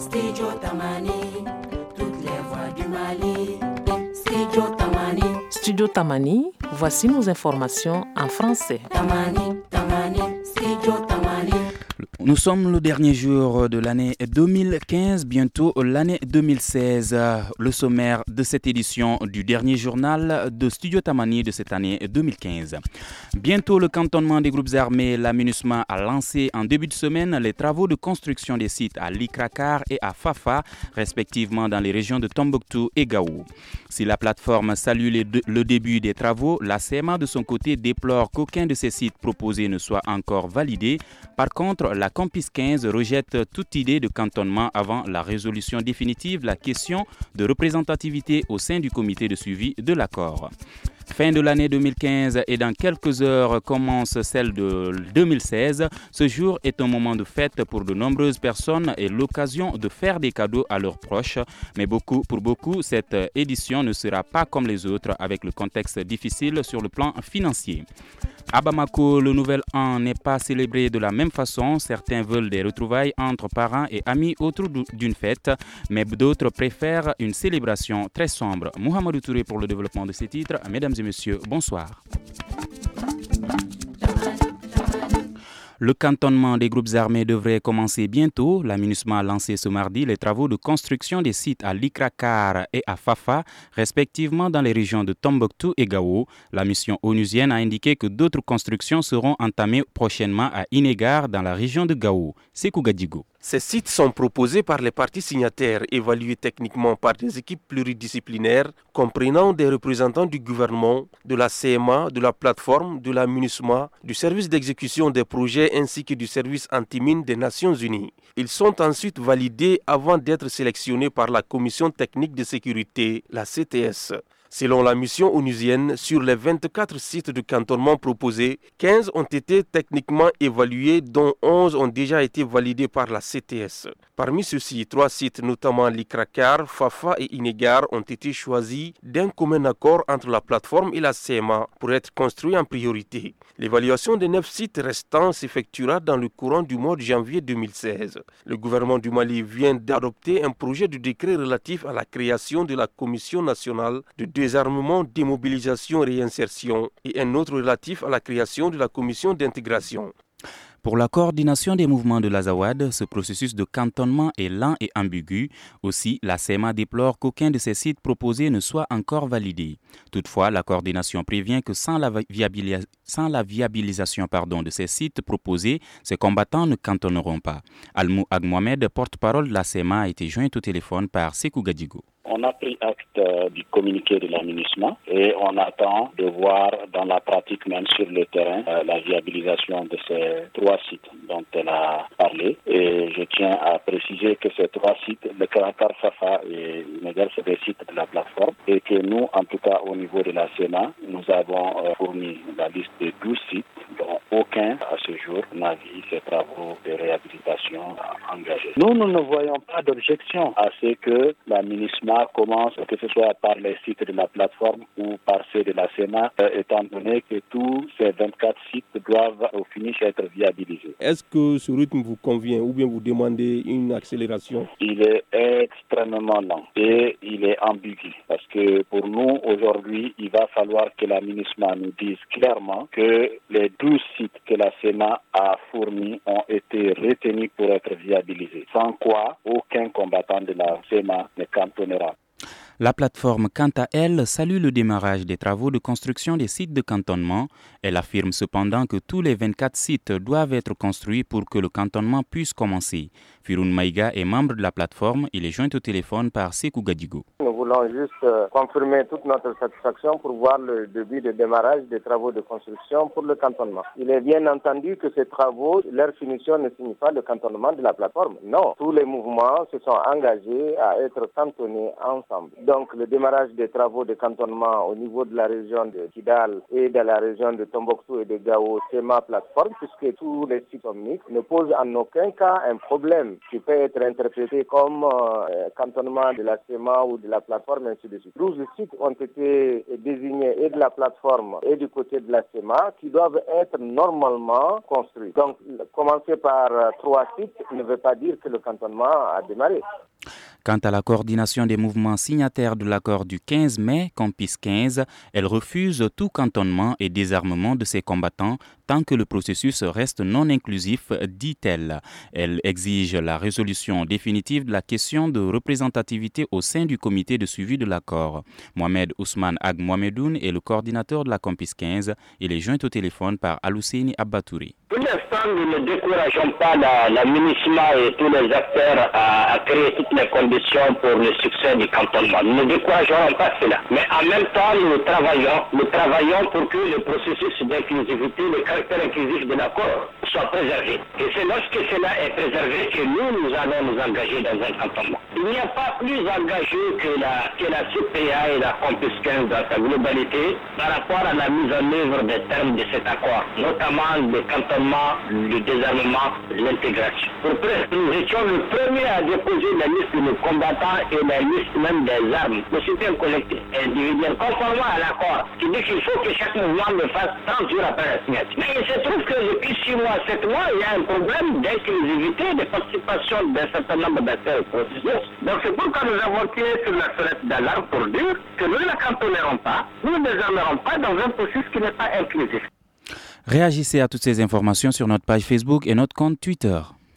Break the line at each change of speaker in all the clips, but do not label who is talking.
Studio Tamani, toutes les voix du Mali. Studio Tamani.
Studio Tamani, voici nos informations en français.
Tamani, Tamani, Studio Tamani.
Nous sommes le dernier jour de l'année 2015, bientôt l'année 2016. Le sommaire de cette édition du dernier journal de Studio Tamani de cette année 2015. Bientôt le cantonnement des groupes armés, la MINUSMA a lancé en début de semaine les travaux de construction des sites à Likrakar et à Fafa, respectivement dans les régions de Tombouctou et Gao. Si la plateforme salue le début des travaux, la CMA de son côté déplore qu'aucun de ces sites proposés ne soit encore validé. Par contre, la Campus 15 rejette toute idée de cantonnement avant la résolution définitive, la question de représentativité au sein du comité de suivi de l'accord. Fin de l'année 2015 et dans quelques heures commence celle de 2016. Ce jour est un moment de fête pour de nombreuses personnes et l'occasion de faire des cadeaux à leurs proches. Mais pour beaucoup, cette édition ne sera pas comme les autres avec le contexte difficile sur le plan financier. À Bamako, le Nouvel An n'est pas célébré de la même façon. Certains veulent des retrouvailles entre parents et amis autour d'une fête, mais d'autres préfèrent une célébration très sombre. Mohamedou Touré pour le développement de ces titres. Mesdames et messieurs, bonsoir. Le cantonnement des groupes armés devrait commencer bientôt. La MINUSMA a lancé ce mardi les travaux de construction des sites à Likrakar et à Fafa, respectivement dans les régions de Tombouctou et Gao. La mission onusienne a indiqué que d'autres constructions seront entamées prochainement à Inégar dans la région de Gao. Sekou Gadigo.
Ces sites sont proposés par les parties signataires, évalués techniquement par des équipes pluridisciplinaires comprenant des représentants du gouvernement, de la CMA, de la plateforme, de la MINUSMA, du service d'exécution des projets ainsi que du service anti-mine des Nations Unies. Ils sont ensuite validés avant d'être sélectionnés par la Commission technique de sécurité, la CTS. Selon la mission onusienne, sur les 24 sites de cantonnement proposés, 15 ont été techniquement évalués, dont 11 ont déjà été validés par la CTS. Parmi ceux-ci, 3 sites, notamment Likrakar, Fafa et Inégar, ont été choisis d'un commun accord entre la plateforme et la CMA pour être construits en priorité. L'évaluation des 9 sites restants s'effectuera dans le courant du mois de janvier 2016. Le gouvernement du Mali vient d'adopter un projet de décret relatif à la création de la Commission nationale de désarmement, démobilisation et réinsertion et un autre relatif à la création de la Commission d'intégration.
Pour la coordination des mouvements de l'Azawad, ce processus de cantonnement est lent et ambigu. Aussi, la CMA déplore qu'aucun de ces sites proposés ne soit encore validé. Toutefois, la coordination prévient que sans la viabilisation de ces sites proposés, ces combattants ne cantonneront pas. Almou Ag Mohamed, porte-parole de la CMA, a été joint au téléphone par Sekou Gadigo.
On a pris acte du communiqué de la MINUSMA et on attend de voir dans la pratique, même sur le terrain, la viabilisation de ces 3 sites dont elle a parlé. Et je tiens à préciser que ces 3 sites, le Karakar, Fafa et Inégar, c'est des sites de la plateforme et que nous, en tout cas au niveau de la CMA, nous avons fourni la liste de 12 sites dont aucun à ce jour n'a vu ces travaux de réhabilitation engagés. Nous ne voyons pas d'objection à ce que la MINUSMA commence, que ce soit par les sites de la plateforme ou par ceux de la CMA, étant donné que tous ces 24 sites doivent au finish être viabilisés.
Est-ce que ce rythme vous convient ou bien vous demandez une accélération?
Il est extrêmement lent et il est ambigu parce que pour nous, aujourd'hui, il va falloir que la MINUSMA nous dise clairement que les 12 sites que la CMA a fournis ont été retenus pour être viabilisés, sans quoi aucun combattant de la CMA ne cantonnera.
La plateforme, quant à elle, salue le démarrage des travaux de construction des sites de cantonnement. Elle affirme cependant que tous les 24 sites doivent être construits pour que le cantonnement puisse commencer. Firoun Maïga est membre de la plateforme. Il est joint au téléphone par Sekou Gadigo.
Nous voulons juste confirmer toute notre satisfaction pour voir le début de démarrage des travaux de construction pour le cantonnement. Il est bien entendu que ces travaux, leur finition ne signifie pas le cantonnement de la plateforme. Non, tous les mouvements se sont engagés à être cantonnés ensemble. Donc le démarrage des travaux de cantonnement au niveau de la région de Kidal et de la région de Tombouctou et de Gao, c'est ma plateforme, puisque tous les sites sont mixtes, ne pose en aucun cas un problème même qui peut être interprété comme cantonnement de la CEMA ou de la plateforme, ainsi de suite. 12 sites ont été désignés et de la plateforme et du côté de la CEMA qui doivent être normalement construits. Donc, commencer par 3 sites ne veut pas dire que le cantonnement a démarré.
Quant à la coordination des mouvements signataires de l'accord du 15 mai, Campus 15, elle refuse tout cantonnement et désarmement de ses combattants tant que le processus reste non inclusif, dit-elle. Elle exige la résolution définitive de la question de représentativité au sein du comité de suivi de l'accord. Mohamed Ousmane Ag Mohamedoun est le coordinateur de la Campus 15. Il est joint au téléphone par Alousseni Abbatouri.
Pour l'instant, nous ne décourageons pas la MINUSMA et tous les acteurs à créer toutes les conditions pour le succès du cantonnement. Nous ne décourageons pas cela. Mais en même temps, nous travaillons pour que le processus d'inclusivité, le caractère inclusif de l'accord soit préservé. Et c'est lorsque cela est préservé que nous allons nous engager dans un cantonnement. Il n'y a pas plus engagé que la CPA et la Campus 15 dans sa globalité par rapport à la mise en œuvre des termes de cet accord, notamment le cantonnement, le désarmement, l'intégration. Nous étions le premier à déposer la liste de nos combattants et la liste même des armes. Le soutien collectif individuel, conformément à l'accord, qui dit qu'il faut que chaque mouvement le fasse 30 jours après la signature. Mais il se trouve que depuis 6 mois, 7 mois, il y a un problème d'inclusivité, de participation d'un certain nombre d'acteurs au processus. Donc c'est pourquoi nous avons tiré sur la sonnette d'alarme pour dire que nous ne la cantonnerons pas, nous ne désarmerons pas dans un processus qui n'est pas inclusif.
Réagissez à toutes ces informations sur notre page Facebook et notre compte Twitter.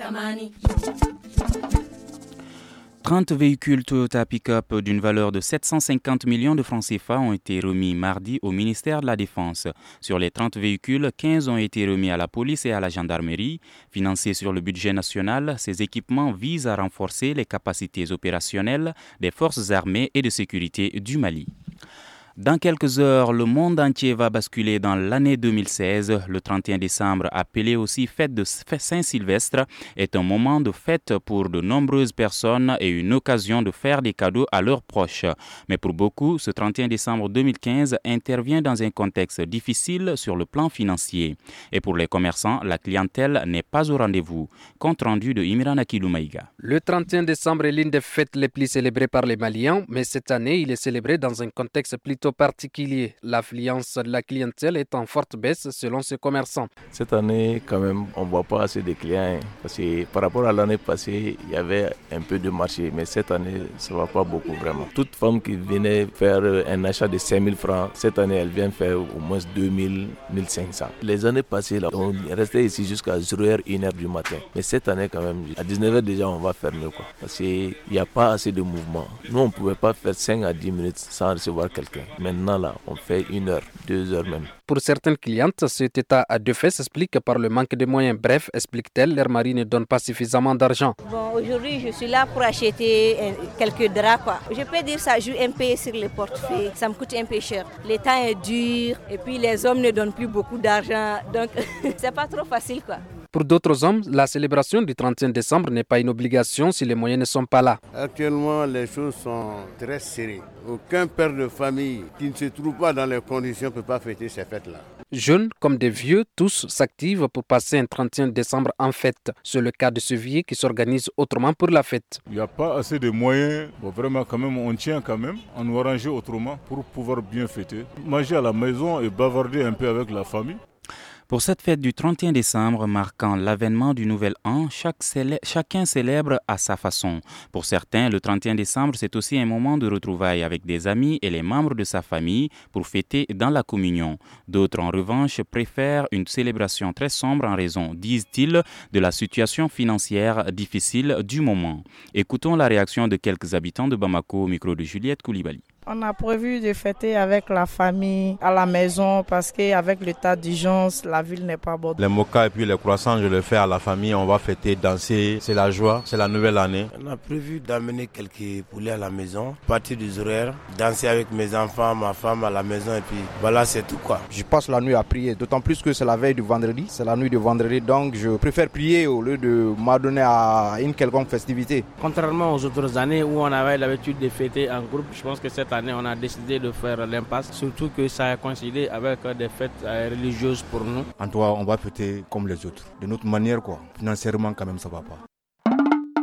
30 véhicules Toyota Pick-up d'une valeur de 750 millions de francs CFA ont été remis mardi au ministère de la Défense. Sur les 30 véhicules, 15 ont été remis à la police et à la gendarmerie. Financés sur le budget national, ces équipements visent à renforcer les capacités opérationnelles des forces armées et de sécurité du Mali. Dans quelques heures, le monde entier va basculer dans l'année 2016. Le 31 décembre, appelé aussi fête de Saint-Sylvestre, est un moment de fête pour de nombreuses personnes et une occasion de faire des cadeaux à leurs proches. Mais pour beaucoup, ce 31 décembre 2015 intervient dans un contexte difficile sur le plan financier. Et pour les commerçants, la clientèle n'est pas au rendez-vous. Compte rendu de Imran Akiloumaïga.
Le 31 décembre est l'une des fêtes les plus célébrées par les Maliens, mais cette année, il est célébré dans un contexte plutôt particulier. L'affluence de la clientèle est en forte baisse selon ces commerçants.
Cette année, quand même, on ne voit pas assez de clients parce que par rapport à l'année passée, il y avait un peu de marché, mais cette année, ça ne va pas beaucoup vraiment. Toute femme qui venait faire un achat de 5 000 francs, cette année, elle vient faire au moins 2 000, 1 500. Les années passées, là, on restait ici jusqu'à 0h, 1h du matin. Mais cette année, quand même, à 19h déjà, on va fermer, quoi, parce qu'il n'y a pas assez de mouvement. Nous, on ne pouvait pas faire 5 à 10 minutes sans recevoir quelqu'un. Maintenant, là, on fait 1 heure, 2 heures même.
Pour certaines clientes, cet état à deux faits s'explique par le manque de moyens. Bref, explique-t-elle, leur mari ne donne pas suffisamment d'argent.
Bon, aujourd'hui, je suis là pour acheter quelques draps, quoi. Je peux dire que ça joue un peu sur le portefeuille. Ça me coûte un peu cher. Le temps est dur et puis les hommes ne donnent plus beaucoup d'argent. Donc, c'est pas trop facile, quoi.
Pour d'autres hommes, la célébration du 31 décembre n'est pas une obligation si les moyens ne sont pas là.
Actuellement, les choses sont très serrées. Aucun père de famille qui ne se trouve pas dans les conditions ne peut pas fêter ces fêtes-là.
Jeunes comme des vieux, tous s'activent pour passer un 31 décembre en fête. C'est le cas de ce vieux qui s'organise autrement pour la fête.
Il n'y a pas assez de moyens. Bon, vraiment, quand même, on tient quand même à nous arranger autrement pour pouvoir bien fêter. Manger à la maison et bavarder un peu avec la famille.
Pour cette fête du 31 décembre, marquant l'avènement du nouvel an, chacun célèbre à sa façon. Pour certains, le 31 décembre, c'est aussi un moment de retrouvailles avec des amis et les membres de sa famille pour fêter dans la communion. D'autres, en revanche, préfèrent une célébration très sombre en raison, disent-ils, de la situation financière difficile du moment. Écoutons la réaction de quelques habitants de Bamako au micro de Juliette Koulibaly.
On a prévu de fêter avec la famille à la maison parce qu'avec l'état d'urgence, la ville n'est pas bonne.
Les mokas et puis les croissants, je le fais à la famille. On va fêter, danser. C'est la joie, c'est la nouvelle année.
On a prévu d'amener quelques poulets à la maison, partir des horaires, danser avec mes enfants, ma femme à la maison et puis voilà, c'est tout quoi.
Je passe la nuit à prier, d'autant plus que c'est la veille du vendredi. C'est la nuit du vendredi, donc je préfère prier au lieu de m'adonner à une quelconque festivité.
Contrairement aux autres années où on avait l'habitude de fêter en groupe, je pense que cette année on a décidé de faire l'impasse, surtout que ça a coïncidé avec des fêtes religieuses pour nous.
En tout cas, on va fêter comme les autres, de notre manière quoi. Financièrement quand même ça va pas.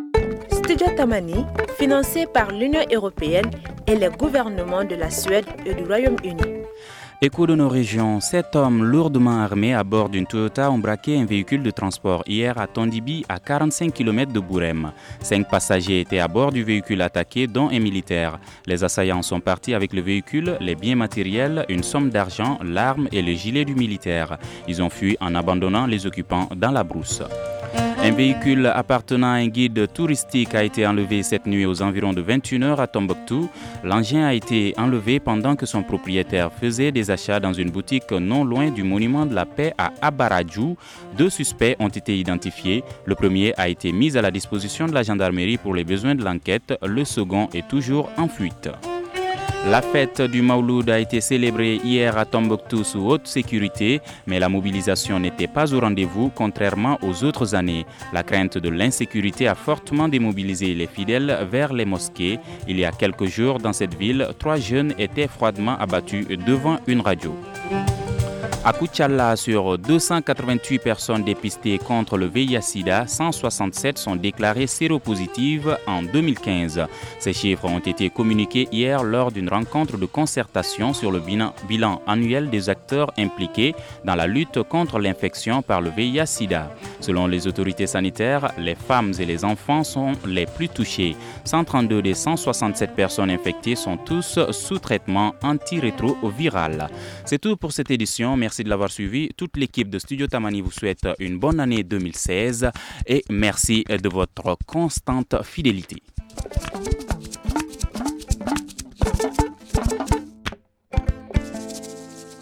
Studio Tamani, financé par l'Union européenne et les gouvernements de la Suède et du Royaume-Uni.
Écho de nos régions, 7 hommes lourdement armés à bord d'une Toyota ont braqué un véhicule de transport hier à Tondibi, à 45 km de Bourem. 5 passagers étaient à bord du véhicule attaqué, dont un militaire. Les assaillants sont partis avec le véhicule, les biens matériels, une somme d'argent, l'arme et le gilet du militaire. Ils ont fui en abandonnant les occupants dans la brousse. Un véhicule appartenant à un guide touristique a été enlevé cette nuit aux environs de 21h à Tombouctou. L'engin a été enlevé pendant que son propriétaire faisait des achats dans une boutique non loin du monument de la paix à Abaradjou. 2 suspects ont été identifiés. Le premier a été mis à la disposition de la gendarmerie pour les besoins de l'enquête. Le second est toujours en fuite. La fête du Mawloud a été célébrée hier à Tombouctou sous haute sécurité, mais la mobilisation n'était pas au rendez-vous, contrairement aux autres années. La crainte de l'insécurité a fortement démobilisé les fidèles vers les mosquées. Il y a quelques jours, dans cette ville, 3 jeunes étaient froidement abattus devant une radio. À Koutchala, sur 288 personnes dépistées contre le VIH-Sida, 167 sont déclarées séropositives en 2015. Ces chiffres ont été communiqués hier lors d'une rencontre de concertation sur le bilan annuel des acteurs impliqués dans la lutte contre l'infection par le VIH-Sida. Selon les autorités sanitaires, les femmes et les enfants sont les plus touchés. 132 des 167 personnes infectées sont tous sous traitement antirétroviral. C'est tout pour cette édition. Merci de l'avoir suivi. Toute l'équipe de Studio Tamani vous souhaite une bonne année 2016 et merci de votre constante fidélité.